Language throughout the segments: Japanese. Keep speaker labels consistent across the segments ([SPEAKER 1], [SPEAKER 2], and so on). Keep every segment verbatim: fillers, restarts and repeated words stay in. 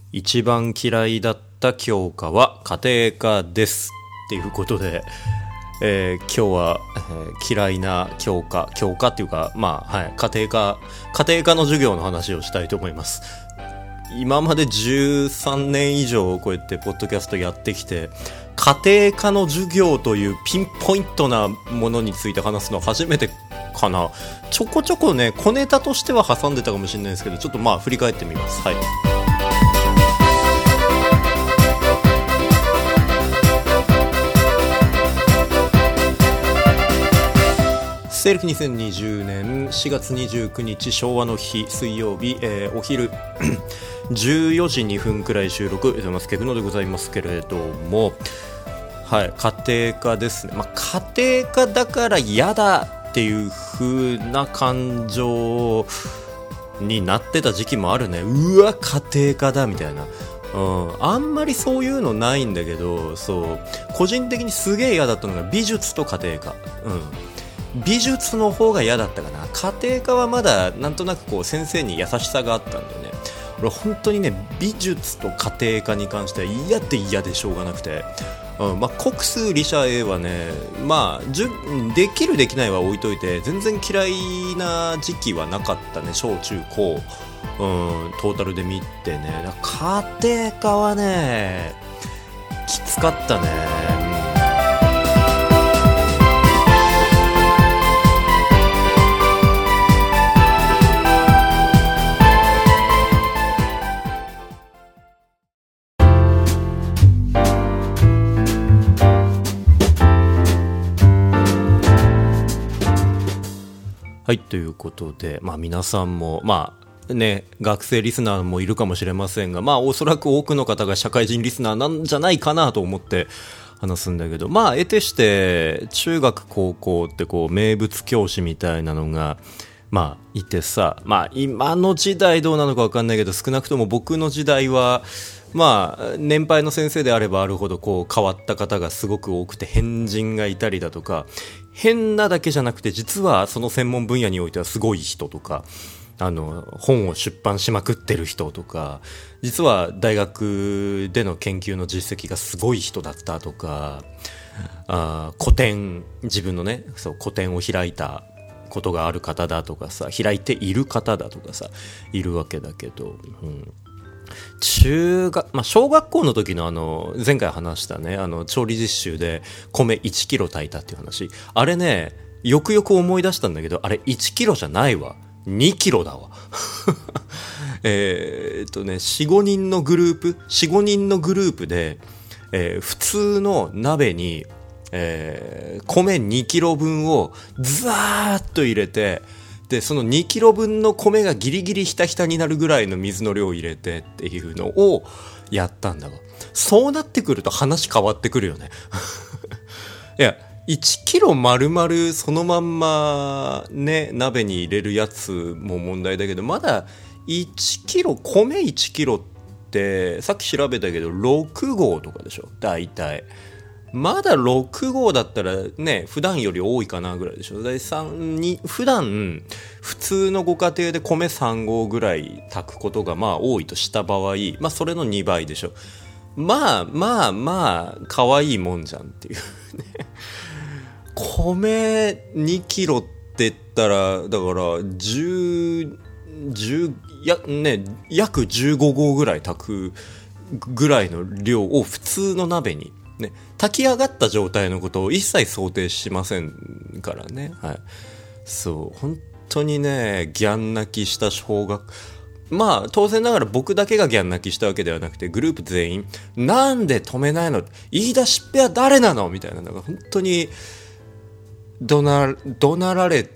[SPEAKER 1] 一番嫌いだった教科は家庭科ですっていうことで、えー、今日は、えー、嫌いな教科教科っていうか、まあ、はい、家庭科家庭科の授業の話をしたいと思います。今までじゅうさんねん以上こうやってポッドキャストやってきて、家庭科の授業というピンポイントなものについて話すのは初めてかな。ちょこちょこね小ネタとしては挟んでたかもしれないですけど、ちょっとまあ振り返ってみます。はい、西暦にせんにじゅうねんしがつにじゅうくにち昭和の日水曜日、えー、お昼じゅうよじにふんくらい収録してますけどのでございますけれども、はい、家庭科ですね。まあ、家庭科だから嫌だっていう風な感情になってた時期もあるね。うわ家庭科だみたいな、うん、あんまりそういうのないんだけど、そう個人的にすげえ嫌だったのが美術と家庭科、うん、美術の方が嫌だったかな。家庭科はまだなんとなくこう先生に優しさがあったんだよね。俺本当にね美術と家庭科に関しては嫌で嫌でしょうがなくて、うんまあ、国数理社 A はね、まあ、じゅできるできないは置いといて全然嫌いな時期はなかったね。小中高、うん、トータルで見てね。だから家庭科はねきつかったね。はい、ということで、まあ、皆さんも、まあね、学生リスナーもいるかもしれませんが、まあ、おそらく多くの方が社会人リスナーなんじゃないかなと思って話すんだけど、まあ、得てして中学高校ってこう名物教師みたいなのが、まあ、いてさ、まあ、今の時代どうなのか分かんないけど、少なくとも僕の時代はまあ、年配の先生であればあるほどこう変わった方がすごく多くて、変人がいたりだとか、変なだけじゃなくて実はその専門分野においてはすごい人とか、あの本を出版しまくってる人とか、実は大学での研究の実績がすごい人だったとか、あ個展自分のねそう個展を開いたことがある方だとかさ、開いている方だとかさいるわけだけど、うん中学、まあ、小学校の時のあの前回話したね、あの調理実習で米いちキロ炊いたっていう話、あれねよくよく思い出したんだけど、あれいちキロじゃないわ、にキロだわえっとね よん,ご 人のグループよん,ご 人のグループで、えー、普通の鍋に、えー、米にキロ分をザーッと入れて、でそのにキロ分の米がギリギリひたひたになるぐらいの水の量を入れてっていうのをやったんだわ。そうなってくると話変わってくるよねいやいちキロ丸々そのまんまね鍋に入れるやつも問題だけど、まだいちキロ米いちキロってさっき調べたけどろくごうとかでしょ大体。まだろくごうだったらね普段より多いかなぐらいでしょ。だいさんに普段普通のご家庭で米さんごうぐらい炊くことがまあ多いとした場合、まあそれのにばいでしょ。まあまあまあ可愛いもんじゃんっていうね米にキロって言ったらだからじゅう、じゅうやね約じゅうごごうぐらい炊くぐらいの量を普通の鍋にね、炊き上がった状態のことを一切想定しませんからね、はい、そう本当にねギャン泣きした小学、まあ当然ながら僕だけがギャン泣きしたわけではなくて、グループ全員なんで止めないの、言い出しっぺは誰なのみたいなのが本当に怒鳴怒鳴られて、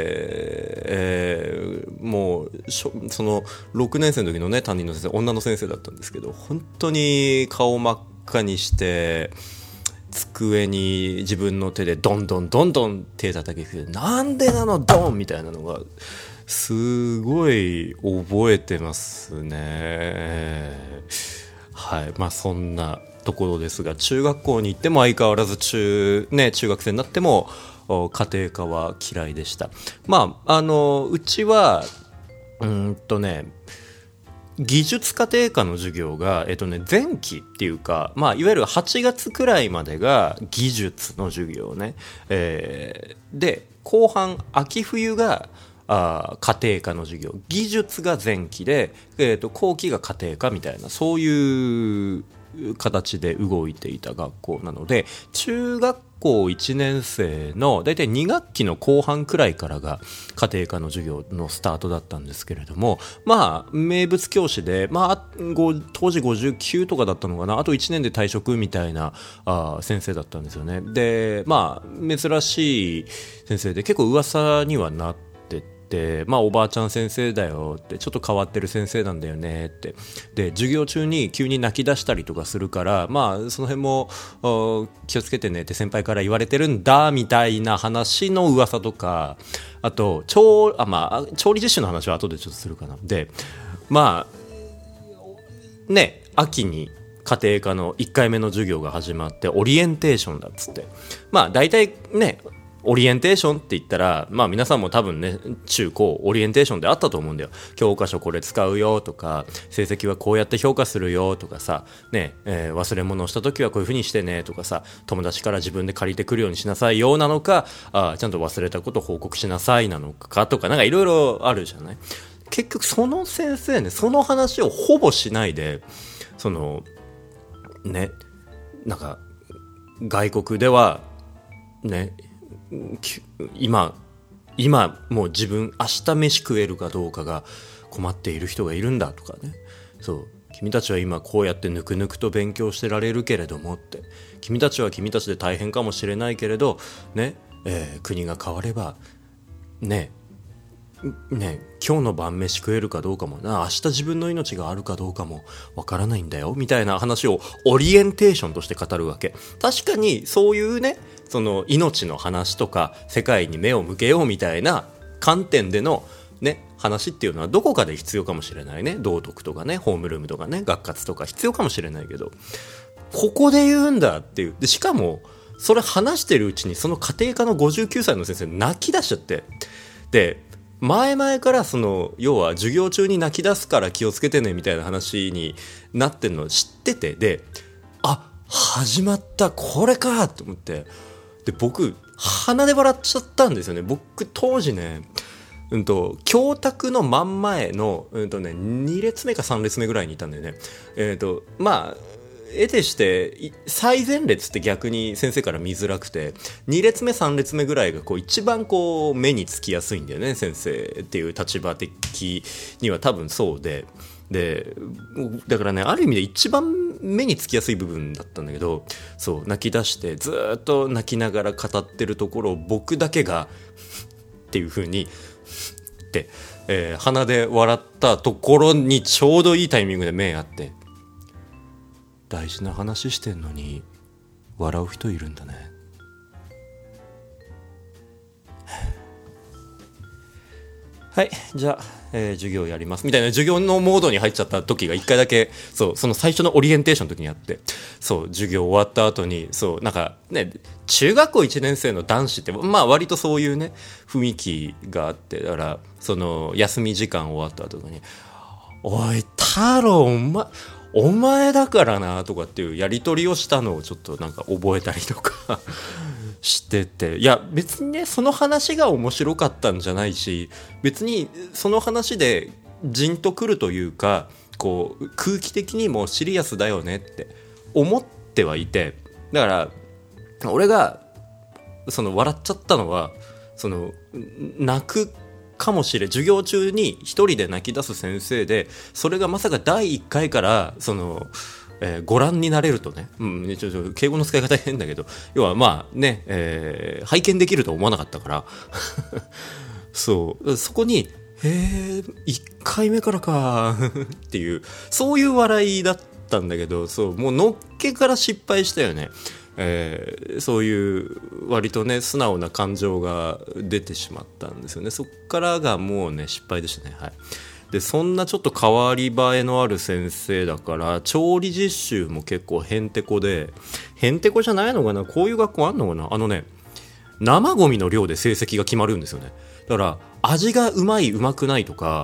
[SPEAKER 1] えー、もうそのろくねん生の時のね担任の先生女の先生だったんですけど、本当に顔真っ赤にして机に自分の手でどんどんどんどん手叩きつけて、なんでなのドンみたいなのがすごい覚えてますね。はい、まあそんなところですが、中学校に行っても相変わらず中、ね、中学生になっても家庭科は嫌いでした。まああのうちはうーんとね技術家庭科の授業が、えっとね、前期っていうか、まあ、いわゆるはちがつくらいまでが技術の授業ね、えー、で後半秋冬があ家庭科の授業、技術が前期で、えー、と後期が家庭科みたいな、そういう形で動いていた学校なので、中学校いちねん生のだいたいに学期の後半くらいからが家庭科の授業のスタートだったんですけれども、まあ名物教師で、まあ、当時ごじゅうきゅうとかだったのかな、あといちねんで退職みたいなあ先生だったんですよね。でまあ珍しい先生で結構噂にはなってで、まあ、おばあちゃん先生だよって、ちょっと変わってる先生なんだよねって、で授業中に急に泣き出したりとかするから、まあその辺も気をつけてねって先輩から言われてるんだみたいな話の噂とか、あと調あ、まあ、調理実習の話は後でちょっとするかな。でまあね、秋に家庭科のいっかいめの授業が始まって、オリエンテーションだっつって、まあ大体ねオリエンテーションって言ったら、まあ皆さんも多分ね、中高オリエンテーションであったと思うんだよ。教科書これ使うよとか、成績はこうやって評価するよとかさ、ね、えー、忘れ物をした時はこういう風にしてねとかさ、友達から自分で借りてくるようにしなさいよなのか、あ、ちゃんと忘れたこと報告しなさいなのかとか、なんかいろいろあるじゃない。結局その先生ね、その話をほぼしないで、そのね、なんか外国ではね、今今もう自分明日飯食えるかどうかが困っている人がいるんだとかね、そう君たちは今こうやってぬくぬくと勉強してられるけれどもって、君たちは君たちで大変かもしれないけれどね、えー、国が変わればねね、今日の晩飯食えるかどうかもな、明日自分の命があるかどうかもわからないんだよみたいな話をオリエンテーションとして語るわけ。確かにそういうね、その命の話とか世界に目を向けようみたいな観点でのね話っていうのはどこかで必要かもしれないね。道徳とかね、ホームルームとかね、学活とか必要かもしれないけど、ここで言うんだっていう。でしかもそれ話してるうちにその家庭科のごじゅうきゅうさいの先生泣き出しちゃって、で前々からその要は授業中に泣き出すから気をつけてねみたいな話になってるのを知ってて、であ始まったこれかと思って、で僕鼻で笑っちゃったんですよね。僕当時ね、うんと教卓の真ん前の、うんとね、に列目かさん列目ぐらいにいたんだよね。えーとまあ得てして最前列って逆に先生から見づらくて、に列目さん列目ぐらいがこう一番こう目につきやすいんだよね、先生っていう立場的には多分そうで、でだからね、ある意味で一番目につきやすい部分だったんだけど、そう泣き出してずっと泣きながら語ってるところを僕だけがっていう風にって、えー、鼻で笑ったところにちょうどいいタイミングで目あって、大事な話してんのに笑う人いるんだね。はい、じゃあ、えー、授業やりますみたいな授業のモードに入っちゃった時が一回だけ、そうその最初のオリエンテーションの時にあって、そう授業終わった後に、そうなんかね、中学校いちねん生の男子ってまあ割とそういうね雰囲気があって、だからその休み時間終わった後に、おい太郎お前お前だからなとかっていうやり取りをしたのをちょっとなんか覚えたりとかしてて、いや別にねその話が面白かったんじゃないし、別にその話でジンとくるというか、こう空気的にもシリアスだよねって思ってはいて、だから俺がその笑っちゃったのは、その泣くかもしれん授業中に一人で泣き出す先生で、それがまさかだいいっかいからその、えー、ご覧になれるとね、うん、ちょちょ敬語の使い方変だけど、要はまあね、えー、拝見できると思わなかったからそうそこにへーいっかいめからかっていう、そういう笑いだったんだけど、そうもうのっけから失敗したよね。えー、そういう割とね素直な感情が出てしまったんですよね。そっからがもうね失敗でしたね。はい。でそんなちょっと変わり映えのある先生だから、調理実習も結構へんてこで、へんてこじゃないのかな、こういう学校あんのかな、あのね生ゴミの量で成績が決まるんですよね。だから味がうまいうまくないとか、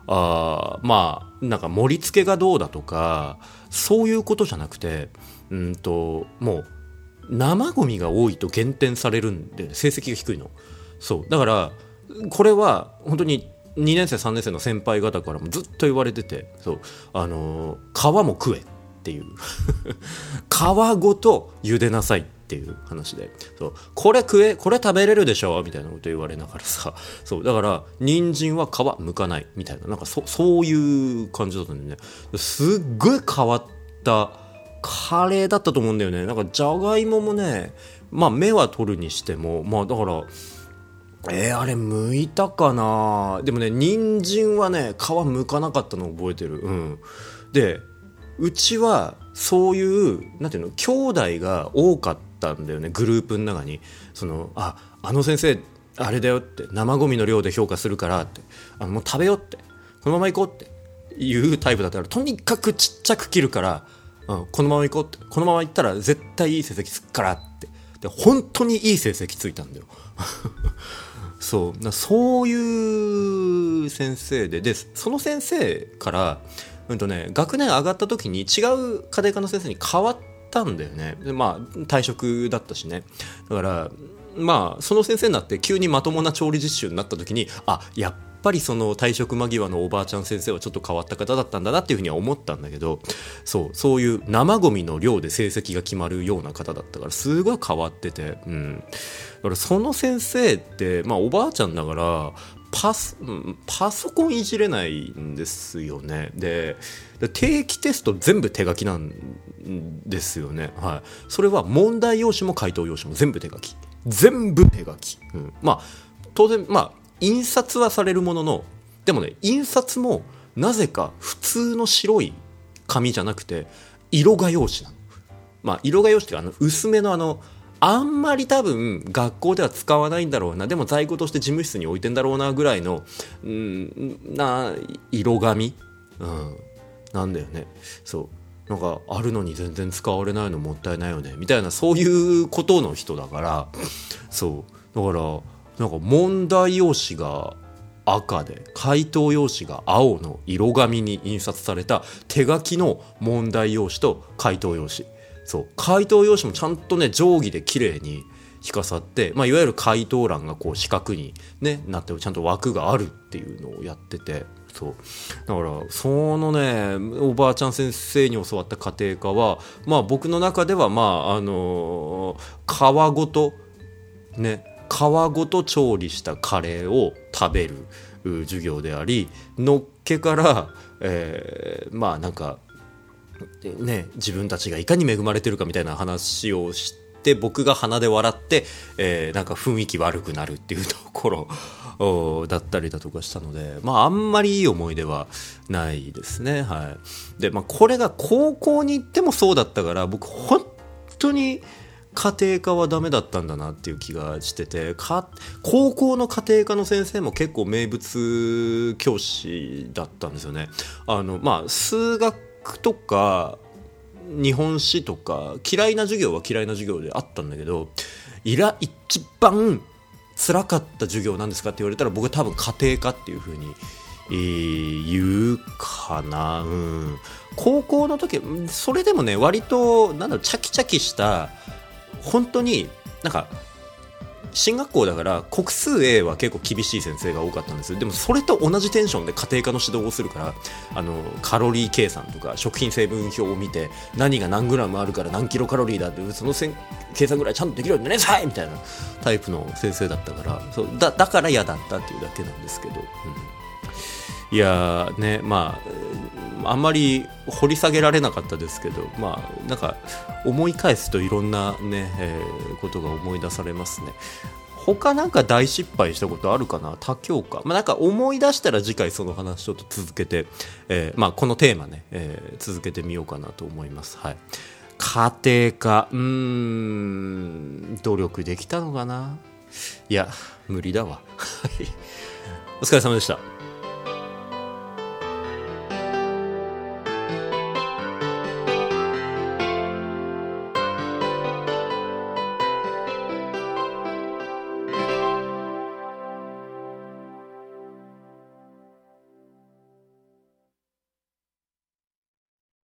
[SPEAKER 1] あまあなんか盛り付けがどうだとかそういうことじゃなくて、うんともう生ゴミが多いと減点されるんで成績が低いの。そうだからこれは本当ににねん生さんねん生の先輩方からもずっと言われてて、そうあのー、皮も食えっていう皮ごと茹でなさいっていう話で、そうこれ食えこれ食べれるでしょみたいなこと言われながらさ、そうだから人参は皮剥かないみたいな、なんか そ, そういう感じだったんでね、すっごい変わったカレーだったと思うんだよね。なんかじゃがいももね、まあ芽は取るにしても、まあだからえー、あれ剥いたかな。でもね人参はね皮剥かなかったのを覚えてる。うん。でうちはそういうなんていうの兄弟が多かったんだよね、グループの中に。そのああの先生あれだよって生ゴミの量で評価するからって、あのもう食べようってこのまま行こうっていうタイプだったらとにかくちっちゃく切るから、うん、このまま行こうってこのまま行ったら絶対いい成績つくからってで本当にいい成績ついたんだよそうそういう先生ででその先生からうんとね、学年上がった時に違う家庭科の先生に変わったんだよね。でまあ退職だったしね。だからまあその先生になって急にまともな調理実習になった時にあやっぱりその退職間際のおばあちゃん先生はちょっと変わった方だったんだなっていうふうには思ったんだけど、そうそういう生ゴミの量で成績が決まるような方だったからすごい変わってて、うん、だからその先生ってまあおばあちゃんだからパス、パソコンいじれないんですよね。で定期テスト全部手書きなんですよね、はい、それは問題用紙も回答用紙も全部手書き全部手書き、うん、まあ当然まあ印刷はされるもののでもね印刷もなぜか普通の白い紙じゃなくて色画用紙なの。まあ色画用紙っていうかあの薄めのあのあんまり多分学校では使わないんだろうな、でも在庫として事務室に置いてんだろうなぐらいのんな色紙、うん、なんだよね。そうなんかあるのに全然使われないのもったいないよねみたいなそういうことの人だから、そうだからなんか問題用紙が赤で回答用紙が青の色紙に印刷された手書きの問題用紙と回答用紙、そう回答用紙もちゃんとね定規で綺麗に引かさって、まあ、いわゆる回答欄がこう四角に、ね、なってちゃんと枠があるっていうのをやってて、そうだからそのねおばあちゃん先生に教わった家庭科は、まあ、僕の中ではまああのー、皮ごとね皮ごと調理したカレーを食べる授業であり、のっけから、えー、まあなんかね、自分たちがいかに恵まれてるかみたいな話をして僕が鼻で笑って、えー、なんか雰囲気悪くなるっていうところだったりだとかしたので、まああんまりいい思い出はないですね、はい。で、まあ、これが高校に行ってもそうだったから僕本当に家庭科はダメだったんだなっていう気がしてて、か高校の家庭科の先生も結構名物教師だったんですよね。あのまあ数学とか日本史とか嫌いな授業は嫌いな授業であったんだけど、いら一番辛かった授業なんですかって言われたら僕は多分家庭科っていう風に、えー、言うかな、うん、高校の時それでもね割となんだろうチャキチャキした本当になんか進学校だから国数 A は結構厳しい先生が多かったんですよ。でもそれと同じテンションで家庭科の指導をするから、あのカロリー計算とか食品成分表を見て何が何グラムあるから何キロカロリーだってその計算ぐらいちゃんとできるようになりなさいみたいなタイプの先生だったからそう だ, だから嫌だったっていうだけなんですけど、うん、いやーねまああんまり掘り下げられなかったですけど、まあなんか思い返すといろんなね、えー、ことが思い出されますね。他なんか大失敗したことあるかな、他教科、まあ、なんか思い出したら次回その話ちょっと続けて、えーまあ、このテーマね、えー、続けてみようかなと思います。はい、家庭科うーん努力できたのかな、いや無理だわお疲れ様でした。